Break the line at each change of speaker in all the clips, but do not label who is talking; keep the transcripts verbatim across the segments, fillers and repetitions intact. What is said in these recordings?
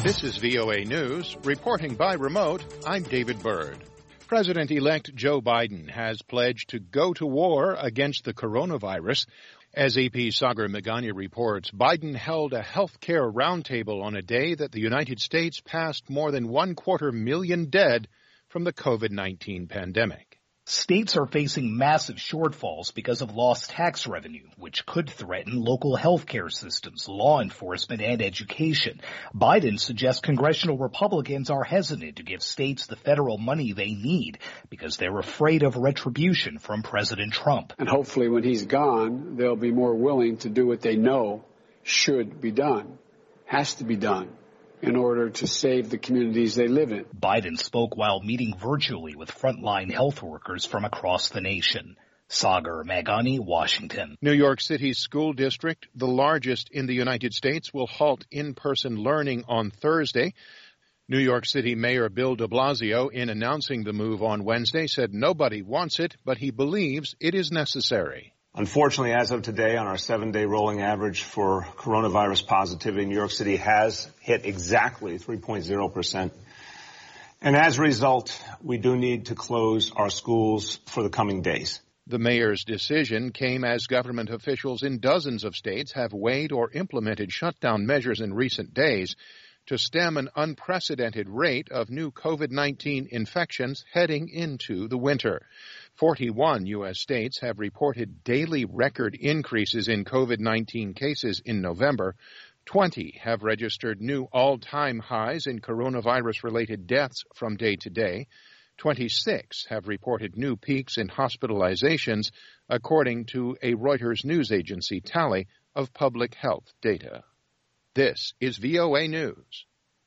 This is V O A News. Reporting by remote, I'm David Byrd. President-elect Joe Biden has pledged to go to war against the coronavirus. As A P's Sagar Meghani reports, Biden held a health care roundtable on a day that the United States passed more than one quarter million dead from the COVID nineteen pandemic.
States are facing massive shortfalls because of lost tax revenue, which could threaten local health care systems, law enforcement, and education. Biden suggests congressional Republicans are hesitant to give states the federal money they need because they're afraid of retribution from President Trump.
And hopefully when he's gone, they'll be more willing to do what they know should be done, has to be done, in order to save the communities they live in.
Biden spoke while meeting virtually with frontline health workers from across the nation. Sagar Meghani, Washington.
New York City's school district, the largest in the United States, will halt in-person learning on Thursday. New York City Mayor Bill de Blasio, in announcing the move on Wednesday, said nobody wants it, but he believes it is necessary.
Unfortunately, as of today, on our seven-day rolling average for coronavirus positivity, New York City has hit exactly three point zero percent. And as a result, we do need to close our schools for the coming days.
The mayor's decision came as government officials in dozens of states have weighed or implemented shutdown measures in recent days to stem an unprecedented rate of new COVID nineteen infections heading into the winter. forty-one U S states have reported daily record increases in COVID nineteen cases in November. twenty have registered new all-time highs in coronavirus-related deaths from day to day. twenty-six have reported new peaks in hospitalizations, according to a Reuters news agency tally of public health data. This is V O A News.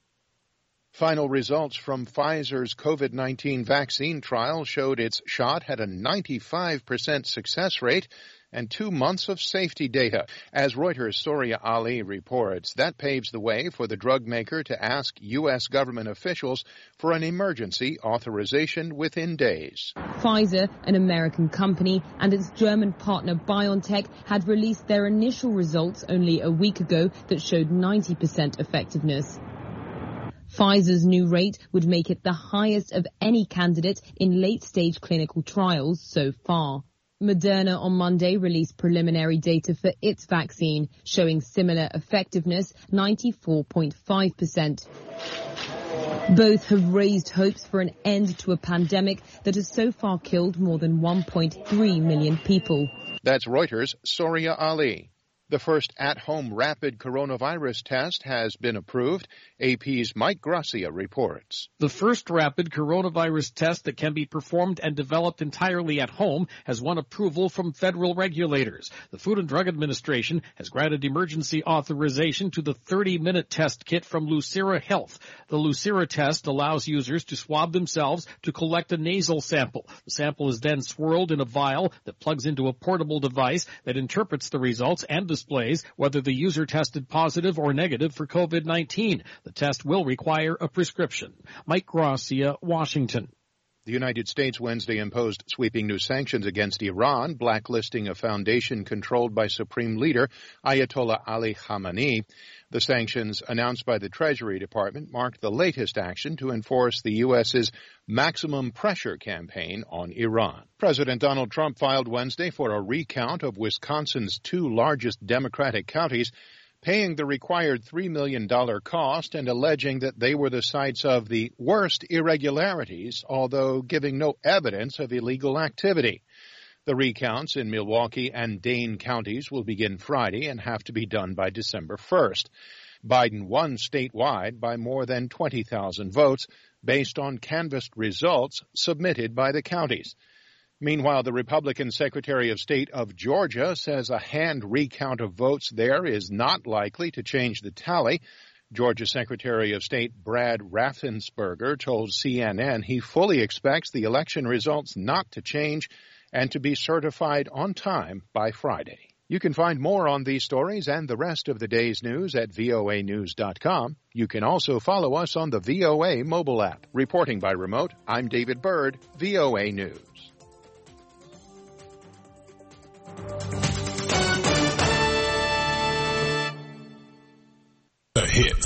Final results from Pfizer's COVID nineteen vaccine trial showed its shot had a ninety-five percent success rate and two months of safety data. As Reuters' Soria Ali reports, that paves the way for the drug maker to ask U S government officials for an emergency authorization within days.
Pfizer, an American company, and its German partner BioNTech had released their initial results only a week ago that showed ninety percent effectiveness. Pfizer's new rate would make it the highest of any candidate in late-stage clinical trials so far. Moderna on Monday released preliminary data for its vaccine, showing similar effectiveness, ninety-four point five percent. Both have raised hopes for an end to a pandemic that has so far killed more than one point three million people.
That's Reuters' Soria Ali. The first at-home rapid coronavirus test has been approved. A P's Mike Gracia reports.
The first rapid coronavirus test that can be performed and developed entirely at home has won approval from federal regulators. The Food and Drug Administration has granted emergency authorization to the thirty-minute test kit from Lucira Health. The Lucira test allows users to swab themselves to collect a nasal sample. The sample is then swirled in a vial that plugs into a portable device that interprets the results and displays whether the user tested positive or negative for COVID nineteen. The test will require a prescription. Mike Gracia, Washington.
The United States Wednesday imposed sweeping new sanctions against Iran, blacklisting a foundation controlled by Supreme Leader Ayatollah Ali Khamenei. The sanctions announced by the Treasury Department marked the latest action to enforce the U S's maximum pressure campaign on Iran. President Donald Trump filed Wednesday for a recount of Wisconsin's two largest Democratic counties, paying the required three million dollars cost and alleging that they were the sites of the worst irregularities, although giving no evidence of illegal activity. The recounts in Milwaukee and Dane counties will begin Friday and have to be done by December first. Biden won statewide by more than twenty thousand votes based on canvassed results submitted by the counties. Meanwhile, the Republican Secretary of State of Georgia says a hand recount of votes there is not likely to change the tally. Georgia Secretary of State Brad Raffensperger told C N N he fully expects the election results not to change and to be certified on time by Friday. You can find more on these stories and the rest of the day's news at V O A news dot com. You can also follow us on the V O A mobile app. Reporting by remote, I'm David Byrd, V O A News.
The hits.